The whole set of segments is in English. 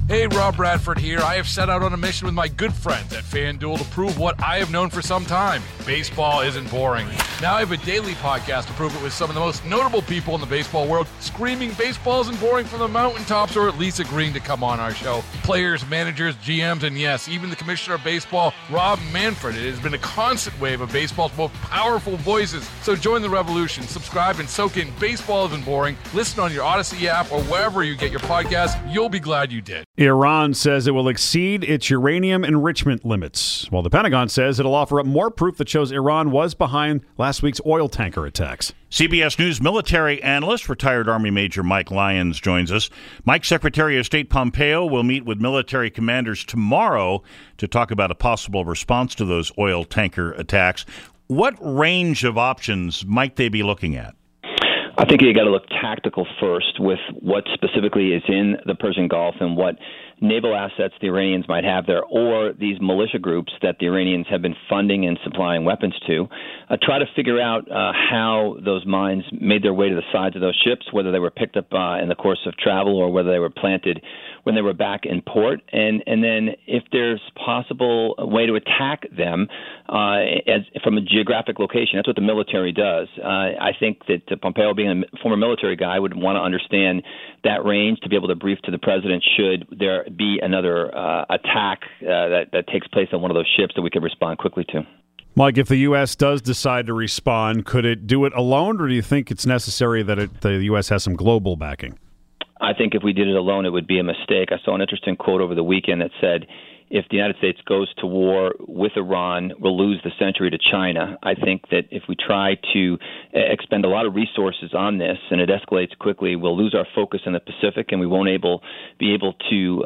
Hey, Rob Bradford here. I have set out on a mission with my good friends at FanDuel to prove what I have known for some time. Baseball isn't boring. Now I have a daily podcast to prove it with some of the most notable people in the baseball world, screaming baseball isn't boring from the mountaintops, or at least agreeing to come on our show. Players, managers, GMs, and yes, even the commissioner of baseball, Rob Manfred. It has been a constant wave of baseball's most powerful voices. So join the revolution. Subscribe and soak in Baseball Isn't Boring. Listen on your Odyssey app or wherever you get your podcasts. You'll be glad you did. Iran says it will exceed its uranium enrichment limits, while the Pentagon says it'll offer up more proof that shows Iran was behind last week's oil tanker attacks. CBS News military analyst, retired Army Major Mike Lyons joins us. Mike, Secretary of State Pompeo will meet with military commanders tomorrow to talk about a possible response to those oil tanker attacks. What range of options might they be looking at? I think you got to look tactical first with what specifically is in the Persian Gulf and what naval assets the Iranians might have there, or these militia groups that the Iranians have been funding and supplying weapons to. Try to figure out how those mines made their way to the sides of those ships, whether they were picked up in the course of travel or whether they were planted when they were back in port. And then if there's possible way to attack them from a geographic location, that's what the military does. I think that Pompeo, being a former military guy, would want to understand that range to be able to brief to the president should there be another attack that takes place on one of those ships that we could respond quickly to. Mike, if the U.S. does decide to respond, could it do it alone, or do you think it's necessary that the U.S. has some global backing? I think if we did it alone, it would be a mistake. I saw an interesting quote over the weekend that said, if the United States goes to war with Iran, we'll lose the century to China. I think that if we try to expend a lot of resources on this and it escalates quickly, we'll lose our focus in the Pacific, and we won't be able to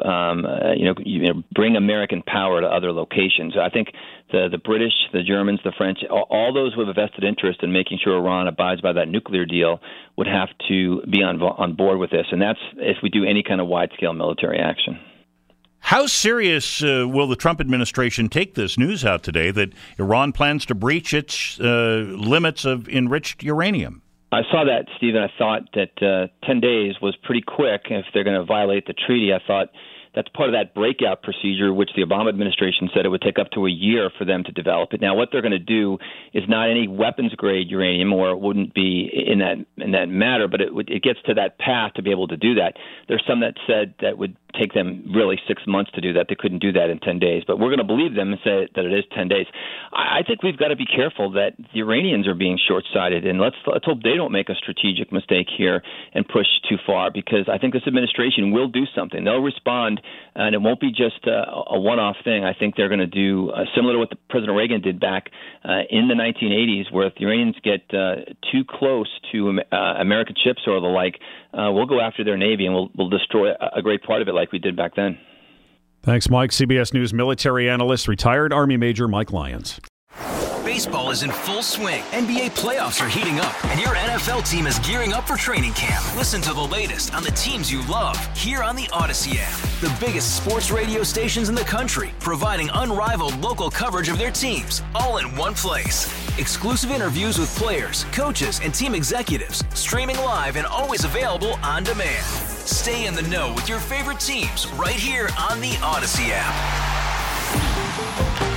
bring American power to other locations. I think the British, the Germans, the French, all those who have a vested interest in making sure Iran abides by that nuclear deal would have to be on board with this, and that's if we do any kind of wide-scale military action. How serious will the Trump administration take this news out today that Iran plans to breach its limits of enriched uranium? I saw that, Stephen. I thought that 10 days was pretty quick. If they're going to violate the treaty, I thought that's part of that breakout procedure, which the Obama administration said it would take up to a year for them to develop it. Now, what they're going to do is not any weapons-grade uranium, or it wouldn't be in that matter, but it gets to that path to be able to do that. There's some that said that would take them really 6 months to do that. They couldn't do that in 10 days. But we're going to believe them and say that it is 10 days. I think we've got to be careful that the Iranians are being short-sighted, and let's hope they don't make a strategic mistake here and push too far, because I think this administration will do something. They'll respond, and it won't be just a one-off thing. I think they're going to do similar to what President Reagan did back in the 1980s, where if the Iranians get too close to American ships or the like, we'll go after their Navy, and we'll destroy a great part of it like we did back then. Thanks, Mike. CBS News military analyst, retired Army Major Mike Lyons. Baseball is in full swing. NBA playoffs are heating up, and your NFL team is gearing up for training camp. Listen to the latest on the teams you love here on the Odyssey app. The biggest sports radio stations in the country, providing unrivaled local coverage of their teams, all in one place. Exclusive interviews with players, coaches, and team executives, streaming live and always available on demand. Stay in the know with your favorite teams right here on the Odyssey app.